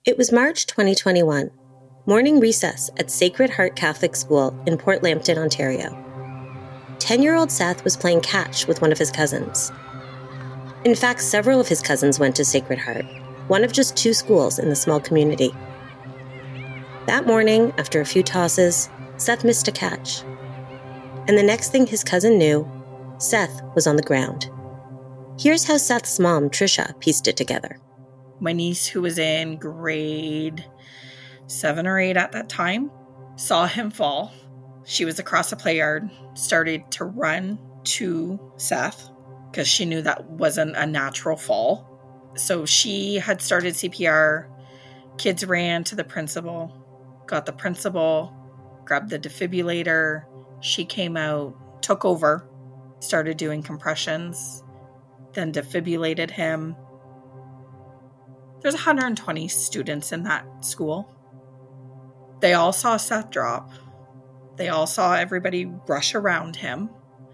It was March 2021, morning recess at Sacred Heart Catholic School in Port Lambton, Ontario. 10-year-old Seth was playing catch with one of his cousins. In fact, several of his cousins went to Sacred Heart, one of just 2 schools in the small community. That morning, after a few tosses, Seth missed a catch. And the next thing his cousin knew, Seth was on the ground. Here's how Seth's mom, Trisha, pieced it together. My niece, who was in grade 7 or 8 at that time, saw him fall. She was across the play yard, started to run to Seth because she knew that wasn't a natural fall. So she had started CPR. Kids ran to the principal, got the principal, grabbed the defibrillator. She came out, took over, started doing compressions, then defibrillated him. There's 120 students in that school. They all saw Seth drop. They all saw everybody rush around him.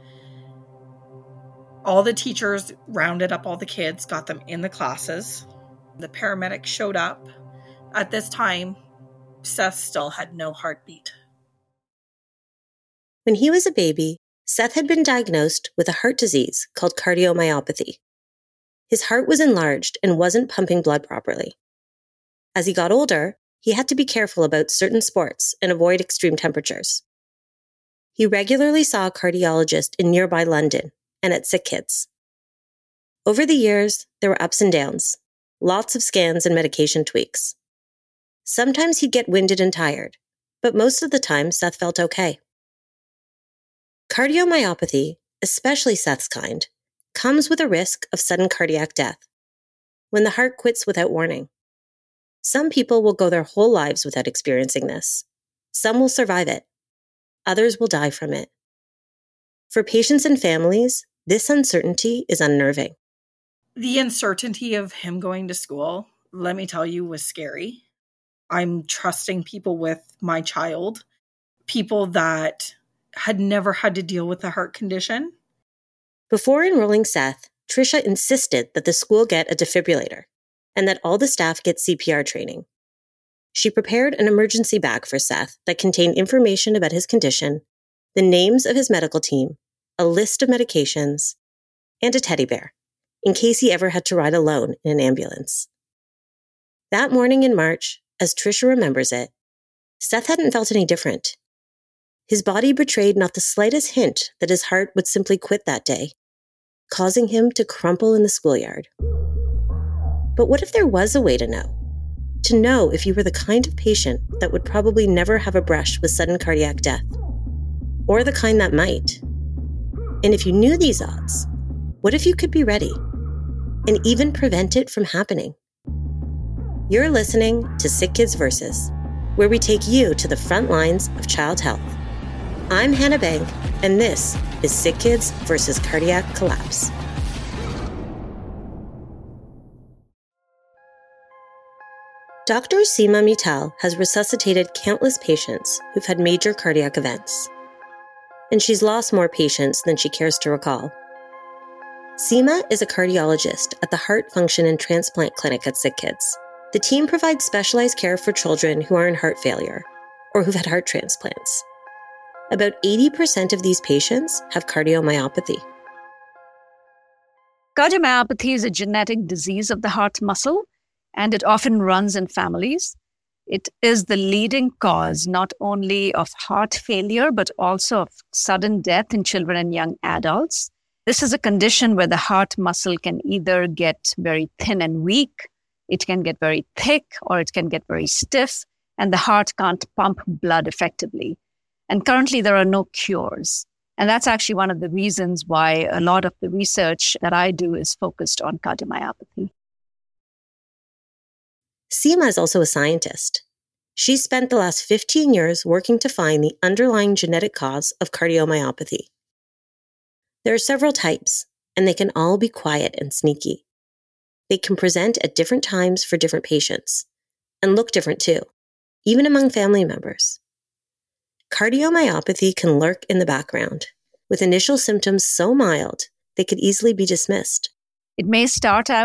All the teachers rounded up all the kids, got them in the classes. The paramedics showed up. At this time, Seth still had no heartbeat. When he was a baby, Seth had been diagnosed with a heart disease called cardiomyopathy. His heart was enlarged and wasn't pumping blood properly. As he got older, he had to be careful about certain sports and avoid extreme temperatures. He regularly saw a cardiologist in nearby London and at Sick Kids. Over the years, there were ups and downs, lots of scans and medication tweaks. Sometimes he'd get winded and tired, but most of the time Seth felt okay. Cardiomyopathy, especially Seth's kind, comes with a risk of sudden cardiac death, when the heart quits without warning. Some people will go their whole lives without experiencing this. Some will survive it. Others will die from it. For patients and families, this uncertainty is unnerving. The uncertainty of him going to school, let me tell you, was scary. I'm trusting people with my child, people that had never had to deal with a heart condition. Before enrolling Seth, Trisha insisted that the school get a defibrillator and that all the staff get CPR training. She prepared an emergency bag for Seth that contained information about his condition, the names of his medical team, a list of medications, and a teddy bear, in case he ever had to ride alone in an ambulance. That morning in March, as Trisha remembers it, Seth hadn't felt any different. His body betrayed not the slightest hint that his heart would simply quit that day, causing him to crumple in the schoolyard. But what if there was a way to know? To know if you were the kind of patient that would probably never have a brush with sudden cardiac death, or the kind that might. And if you knew these odds, what if you could be ready and even prevent it from happening? You're listening to Sick Kids Versus, where we take you to the front lines of child health. I'm Hannah Bank, and this is Sick Kids versus Cardiac Collapse. Dr. Seema Mittal has resuscitated countless patients who've had major cardiac events. And she's lost more patients than she cares to recall. Seema is a cardiologist at the Heart Function and Transplant Clinic at Sick Kids. The team provides specialized care for children who are in heart failure or who've had heart transplants. About 80% of these patients have cardiomyopathy. Cardiomyopathy is a genetic disease of the heart muscle, and it often runs in families. It is the leading cause not only of heart failure, but also of sudden death in children and young adults. This is a condition where the heart muscle can either get very thin and weak, it can get very thick, or it can get very stiff, and the heart can't pump blood effectively. And currently, there are no cures. And that's actually one of the reasons why a lot of the research that I do is focused on cardiomyopathy. Seema is also a scientist. She spent the last 15 years working to find the underlying genetic cause of cardiomyopathy. There are several types, and they can all be quiet and sneaky. They can present at different times for different patients, and look different too, even among family members. Cardiomyopathy can lurk in the background, with initial symptoms so mild they could easily be dismissed. It may start out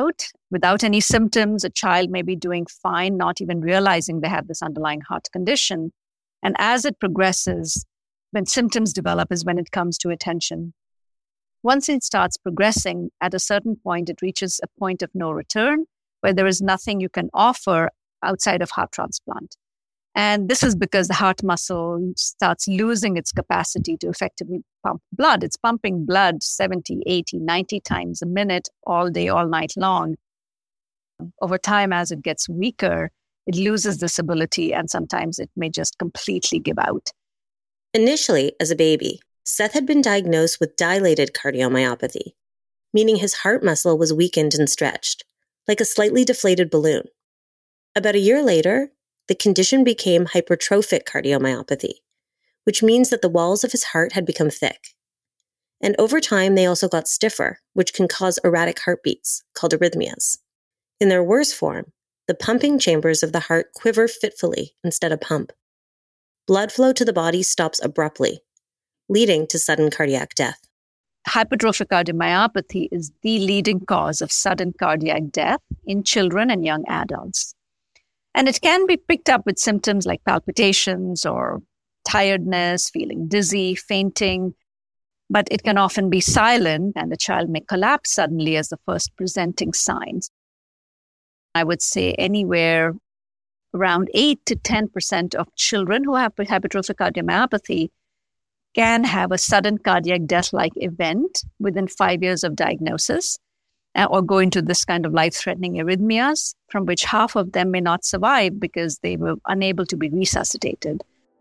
Without any symptoms, a child may be doing fine, not even realizing they have this underlying heart condition. And as it progresses, when symptoms develop is when it comes to attention. Once it starts progressing, at a certain point, it reaches a point of no return where there is nothing you can offer outside of heart transplant. And this is because the heart muscle starts losing its capacity to effectively pump blood. It's pumping blood 70, 80, 90 times a minute, all day, all night long. Over time, as it gets weaker, it loses this ability, and sometimes it may just completely give out. Initially, as a baby, Seth had been diagnosed with dilated cardiomyopathy, meaning his heart muscle was weakened and stretched, like a slightly deflated balloon. About a year later, the condition became hypertrophic cardiomyopathy, which means that the walls of his heart had become thick. And over time, they also got stiffer, which can cause erratic heartbeats, called arrhythmias. In their worst form, the pumping chambers of the heart quiver fitfully instead of pump. Blood flow to the body stops abruptly, leading to sudden cardiac death. Hypertrophic cardiomyopathy is the leading cause of sudden cardiac death in children and young adults. And it can be picked up with symptoms like palpitations or tiredness, feeling dizzy, fainting, but it can often be silent and the child may collapse suddenly as the first presenting signs. I would say anywhere around 8 to 10% of children who have hypertrophic cardiomyopathy can have a sudden cardiac death-like event within 5 years of diagnosis or go into this kind of life-threatening arrhythmias, from which half of them may not survive because they were unable to be resuscitated.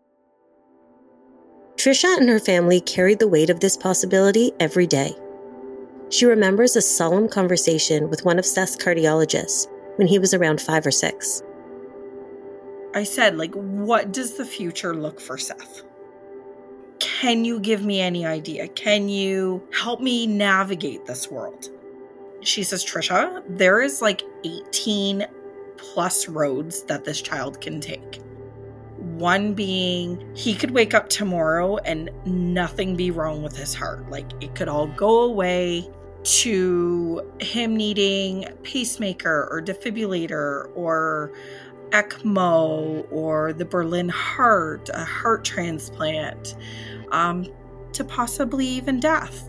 Trisha and her family carried the weight of this possibility every day. She remembers a solemn conversation with one of Seth's cardiologists when he was around 5 or 6. I said, what does the future look for Seth? Can you give me any idea? Can you help me navigate this world? She says, Trisha, there is 18 plus roads that this child can take. One being he could wake up tomorrow and nothing be wrong with his heart. It could all go away, to him needing pacemaker or defibrillator or ECMO or the Berlin heart, a heart transplant, to possibly even death.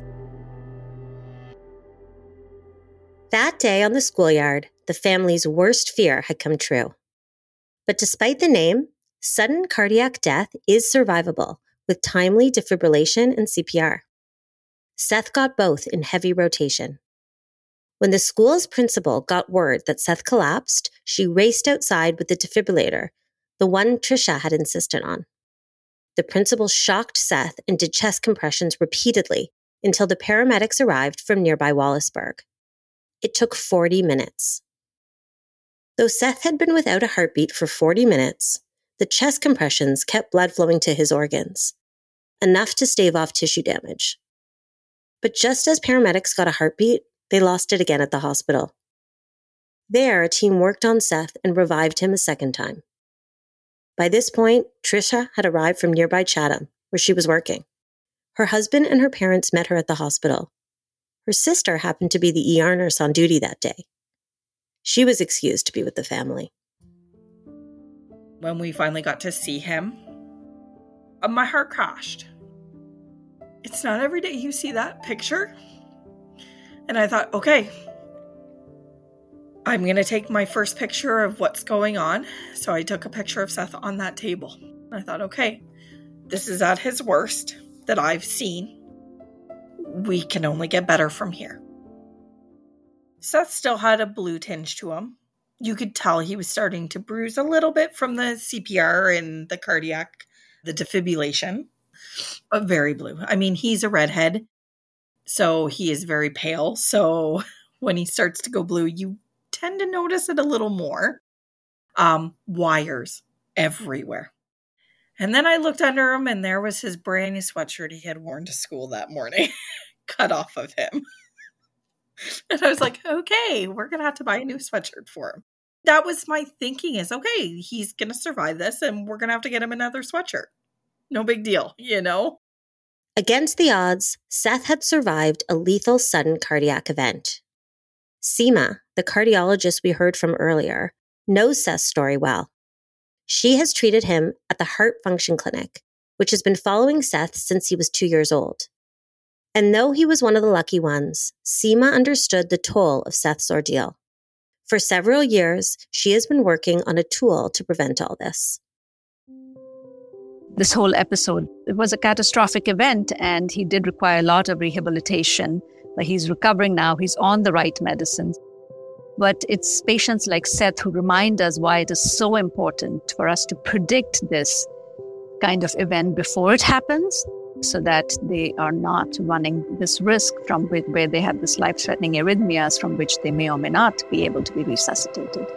That day on the schoolyard, the family's worst fear had come true. But despite the name, sudden cardiac death is survivable with timely defibrillation and CPR. Seth got both in heavy rotation. When the school's principal got word that Seth collapsed, she raced outside with the defibrillator, the one Trisha had insisted on. The principal shocked Seth and did chest compressions repeatedly until the paramedics arrived from nearby Wallaceburg. It took 40 minutes. Though Seth had been without a heartbeat for 40 minutes, the chest compressions kept blood flowing to his organs, enough to stave off tissue damage. But just as paramedics got a heartbeat, they lost it again at the hospital. There, a team worked on Seth and revived him a second time. By this point, Trisha had arrived from nearby Chatham, where she was working. Her husband and her parents met her at the hospital. Her sister happened to be the ER nurse on duty that day. She was excused to be with the family. When we finally got to see him, my heart crashed. It's not every day you see that picture. And I thought, okay, I'm going to take my first picture of what's going on. So I took a picture of Seth on that table. I thought, okay, this is at his worst that I've seen. We can only get better from here. Seth still had a blue tinge to him. You could tell he was starting to bruise a little bit from the CPR and the cardiac, the defibrillation, but very blue. I mean, he's a redhead, so he is very pale. So when he starts to go blue, you tend to notice it a little more. Wires everywhere. And then I looked under him and there was his brand new sweatshirt he had worn to school that morning, cut off of him. And I was like, okay, we're going to have to buy a new sweatshirt for him. That was my thinking is, okay, he's going to survive this and we're going to have to get him another sweatshirt. No big deal, you know? Against the odds, Seth had survived a lethal sudden cardiac event. Seema, the cardiologist we heard from earlier, knows Seth's story well. She has treated him at the Heart Function Clinic, which has been following Seth since he was 2 years old. And though he was one of the lucky ones, Seema understood the toll of Seth's ordeal. For several years, she has been working on a tool to prevent all this. This whole episode, it was a catastrophic event, and he did require a lot of rehabilitation. But he's recovering now. He's on the right medicines. But it's patients like Seth who remind us why it is so important for us to predict this kind of event before it happens, so that they are not running this risk from where they have this life-threatening arrhythmias from which they may or may not be able to be resuscitated.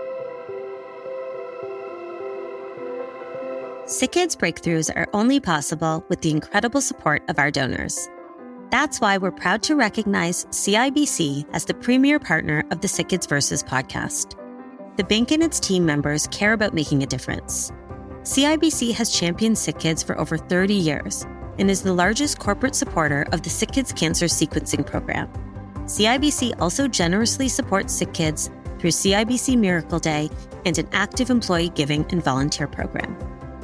SickKids breakthroughs are only possible with the incredible support of our donors. That's why we're proud to recognize CIBC as the premier partner of the SickKids Versus podcast. The bank and its team members care about making a difference. CIBC has championed SickKids for over 30 years and is the largest corporate supporter of the SickKids Cancer Sequencing Program. CIBC also generously supports SickKids through CIBC Miracle Day and an active employee giving and volunteer program.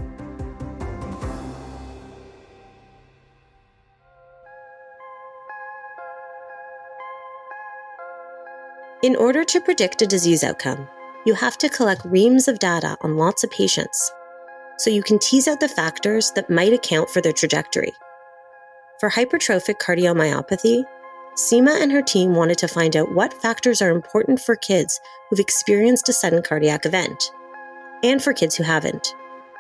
In order to predict a disease outcome, you have to collect reams of data on lots of patients, so you can tease out the factors that might account for their trajectory. For hypertrophic cardiomyopathy, Seema and her team wanted to find out what factors are important for kids who've experienced a sudden cardiac event, and for kids who haven't.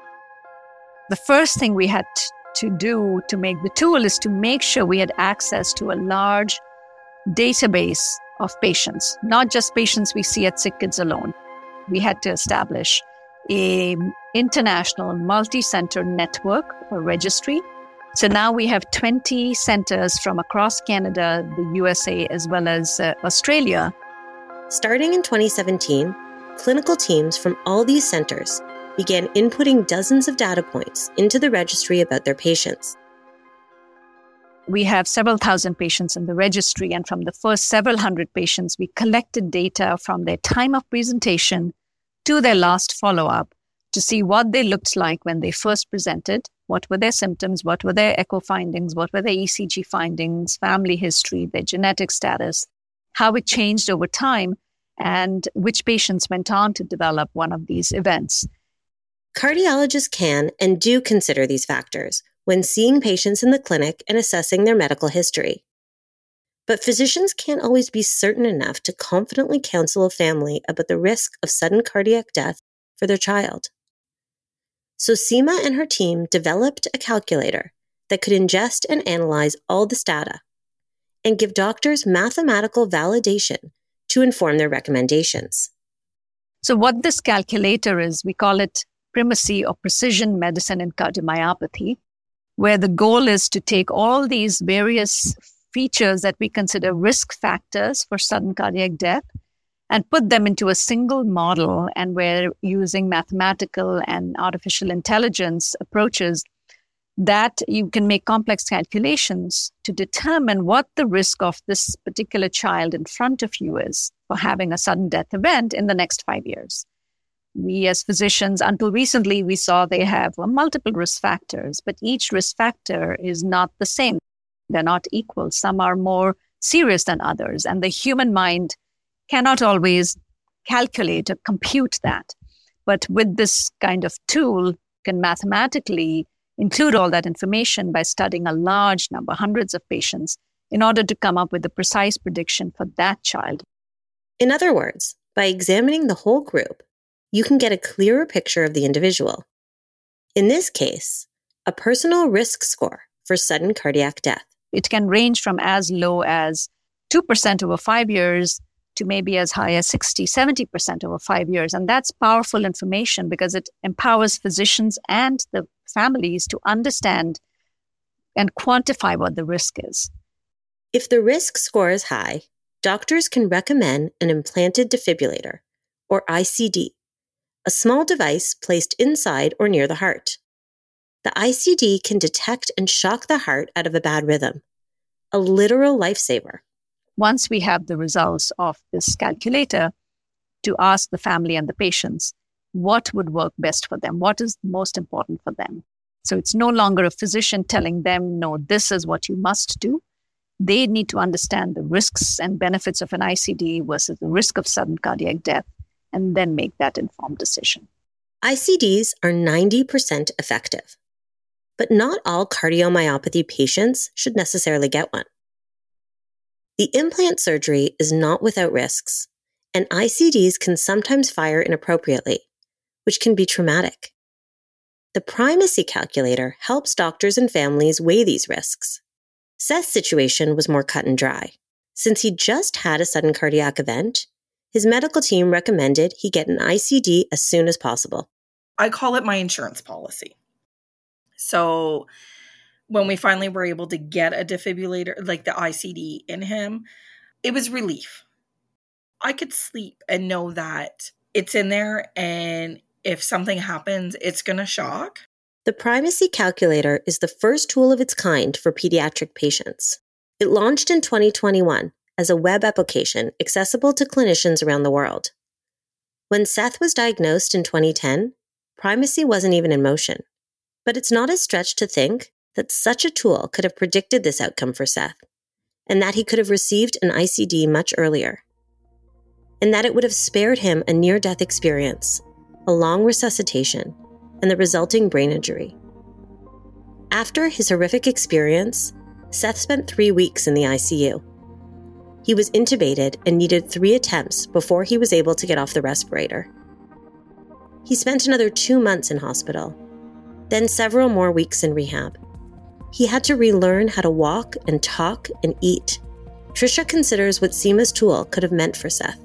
The first thing we had to do to make the tool is to make sure we had access to a large database of patients, not just patients we see at SickKids alone. We had to establish an international multi-center network or registry. So now we have 20 centers from across Canada, the USA, as well as Australia. Starting in 2017, clinical teams from all these centers began inputting dozens of data points into the registry about their patients. We have several thousand patients in the registry, and from the first several hundred patients, we collected data from their time of presentation to their last follow-up to see what they looked like when they first presented, what were their symptoms, what were their echo findings, what were their ECG findings, family history, their genetic status, how it changed over time, and which patients went on to develop one of these events. Cardiologists can and do consider these factors when seeing patients in the clinic and assessing their medical history. But physicians can't always be certain enough to confidently counsel a family about the risk of sudden cardiac death for their child. So Seema and her team developed a calculator that could ingest and analyze all this data and give doctors mathematical validation to inform their recommendations. So what this calculator is, we call it Primacy or Precision Medicine in Cardiomyopathy, where the goal is to take all these various features that we consider risk factors for sudden cardiac death and put them into a single model. And we're using mathematical and artificial intelligence approaches that you can make complex calculations to determine what the risk of this particular child in front of you is for having a sudden death event in the next 5 years. We as physicians, until recently, we saw they have multiple risk factors, but each risk factor is not the same. They're not equal. Some are more serious than others, and the human mind cannot always calculate or compute that. But with this kind of tool, you can mathematically include all that information by studying a large number, hundreds of patients, in order to come up with a precise prediction for that child. In other words, by examining the whole group, you can get a clearer picture of the individual. In this case, a personal risk score for sudden cardiac death. It can range from as low as 2% over 5 years to maybe as high as 60, 70% over 5 years. And that's powerful information because it empowers physicians and the families to understand and quantify what the risk is. If the risk score is high, doctors can recommend an implanted defibrillator, or ICD, a small device placed inside or near the heart. The ICD can detect and shock the heart out of a bad rhythm, a literal lifesaver. once we have the results of this calculator, to ask the family and the patients what would work best for them, what is most important for them. So it's no longer a physician telling them, no, this is what you must do. They need to understand the risks and benefits of an ICD versus the risk of sudden cardiac death, and then make that informed decision. ICDs are 90% effective, but not all cardiomyopathy patients should necessarily get one. The implant surgery is not without risks, and ICDs can sometimes fire inappropriately, which can be traumatic. The primacy calculator helps doctors and families weigh these risks. Seth's situation was more cut and dry. Since he just had a sudden cardiac event, his medical team recommended he get an ICD as soon as possible. I call it my insurance policy. So when we finally were able to get a defibrillator, like the ICD in him, it was relief. I could sleep and know that it's in there, and if something happens, it's going to shock. The primacy calculator is the first tool of its kind for pediatric patients. It launched in 2021 as a web application accessible to clinicians around the world. When Seth was diagnosed in 2010, primacy wasn't even in motion. But it's not a stretch to think that such a tool could have predicted this outcome for Seth, and that he could have received an ICD much earlier, and that it would have spared him a near-death experience, a long resuscitation, and the resulting brain injury. After his horrific experience, Seth spent 3 weeks in the ICU. He was intubated and needed 3 attempts before he was able to get off the respirator. He spent another 2 months in hospital, then several more weeks in rehab. He had to relearn how to walk and talk and eat. Trisha considers what SEMA's tool could have meant for Seth.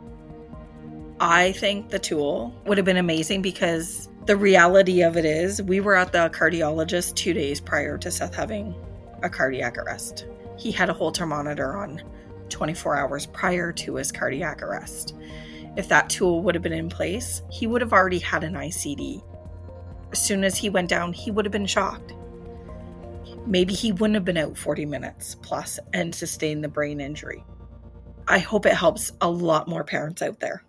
I think the tool would have been amazing because the reality of it is we were at the cardiologist 2 days prior to Seth having a cardiac arrest. He had a Holter monitor on 24 hours prior to his cardiac arrest. If that tool would have been in place, he would have already had an ICD. As soon as he went down, he would have been shocked. Maybe he wouldn't have been out 40 minutes plus and sustained the brain injury. I hope it helps a lot more parents out there.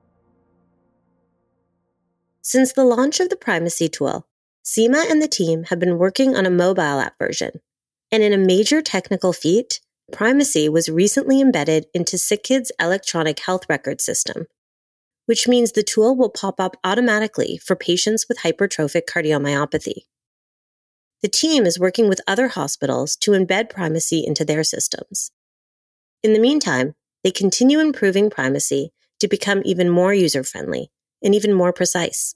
Since the launch of the primacy tool, SEMA and the team have been working on a mobile app version. And in a major technical feat, primacy was recently embedded into SickKids' electronic health record system, which means the tool will pop up automatically for patients with hypertrophic cardiomyopathy. The team is working with other hospitals to embed primacy into their systems. In the meantime, they continue improving primacy to become even more user-friendly and even more precise.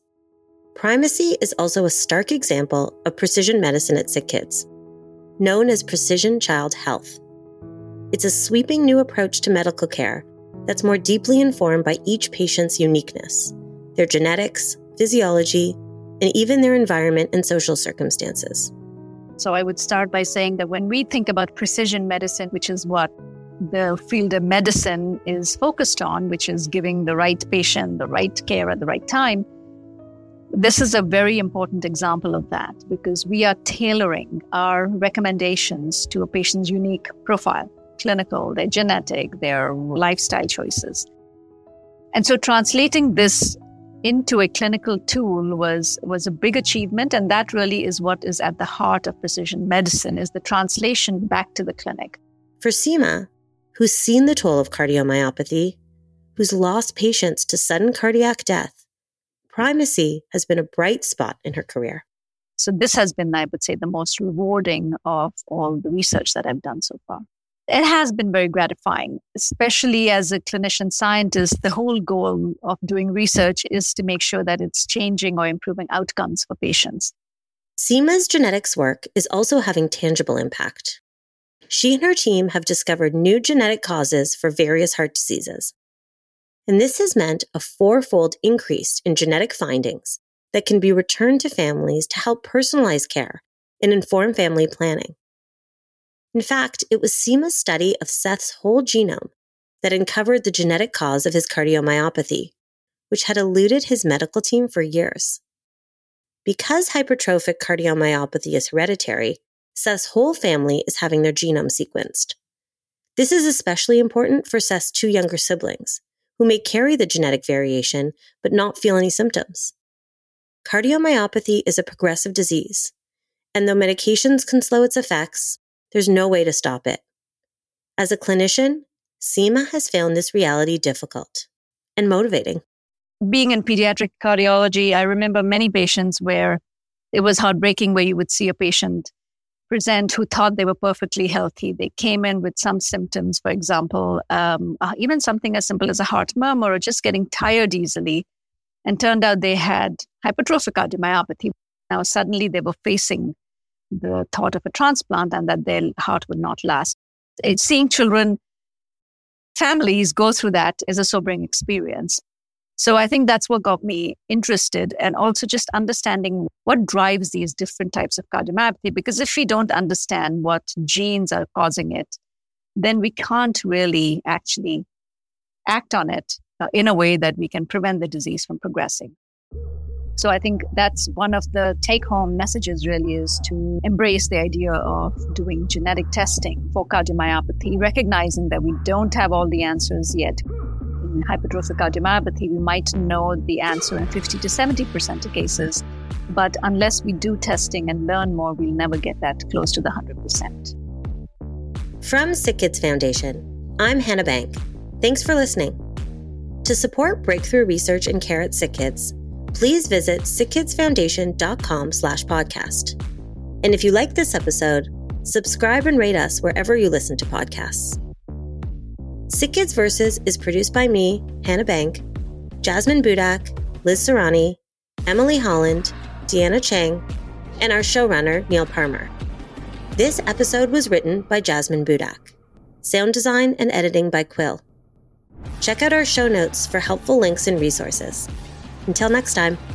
Primacy is also a stark example of precision medicine at SickKids, known as Precision Child Health. It's a sweeping new approach to medical care that's more deeply informed by each patient's uniqueness, their genetics, physiology, and even their environment and social circumstances. So I would start by saying that when we think about precision medicine, which is what the field of medicine is focused on, which is giving the right patient the right care at the right time, this is a very important example of that because we are tailoring our recommendations to a patient's unique profile, clinical, their genetic, their lifestyle choices. And so translating this into a clinical tool was a big achievement, and that really is what is at the heart of precision medicine, is the translation back to the clinic. For SEMA, who's seen the toll of cardiomyopathy, who's lost patients to sudden cardiac death, primacy has been a bright spot in her career. So this has been, I would say, the most rewarding of all the research that I've done so far. It has been very gratifying, especially as a clinician scientist. The whole goal of doing research is to make sure that it's changing or improving outcomes for patients. SEMA's genetics work is also having tangible impact. She and her team have discovered new genetic causes for various heart diseases. And this has meant a 4-fold increase in genetic findings that can be returned to families to help personalize care and inform family planning. In fact, it was SEMA's study of Seth's whole genome that uncovered the genetic cause of his cardiomyopathy, which had eluded his medical team for years. Because hypertrophic cardiomyopathy is hereditary, Seth's whole family is having their genome sequenced. This is especially important for Seth's 2 younger siblings, who may carry the genetic variation but not feel any symptoms. Cardiomyopathy is a progressive disease, and though medications can slow its effects, there's no way to stop it. As a clinician, Seema has found this reality difficult and motivating. Being in pediatric cardiology, I remember many patients where it was heartbreaking, where you would see a patient present who thought they were perfectly healthy. They came in with some symptoms, for example, even something as simple as a heart murmur or just getting tired easily, and turned out they had hypertrophic cardiomyopathy. Now suddenly they were facing the thought of a transplant and that their heart would not last. Seeing children, families go through that is a sobering experience. So I think that's what got me interested, and also just understanding what drives these different types of cardiomyopathy. Because if we don't understand what genes are causing it, then we can't really actually act on it in a way that we can prevent the disease from progressing. So I think that's one of the take-home messages really, is to embrace the idea of doing genetic testing for cardiomyopathy, recognizing that we don't have all the answers yet. In hypertrophic cardiomyopathy, we might know the answer in 50 to 70% of cases, but unless we do testing and learn more, we'll never get that close to the 100%. From SickKids Foundation, I'm Hannah Bank. Thanks for listening. To support breakthrough research and care at SickKids, please visit sickkidsfoundation.com/podcast. And if you like this episode, subscribe and rate us wherever you listen to podcasts. SickKids Versus is produced by me, Hannah Bank, Jasmine Budak, Liz Serrani, Emily Holland, Deanna Chang, and our showrunner, Neil Parmer. This episode was written by Jasmine Budak. Sound design and editing by Quill. Check out our show notes for helpful links and resources. Until next time.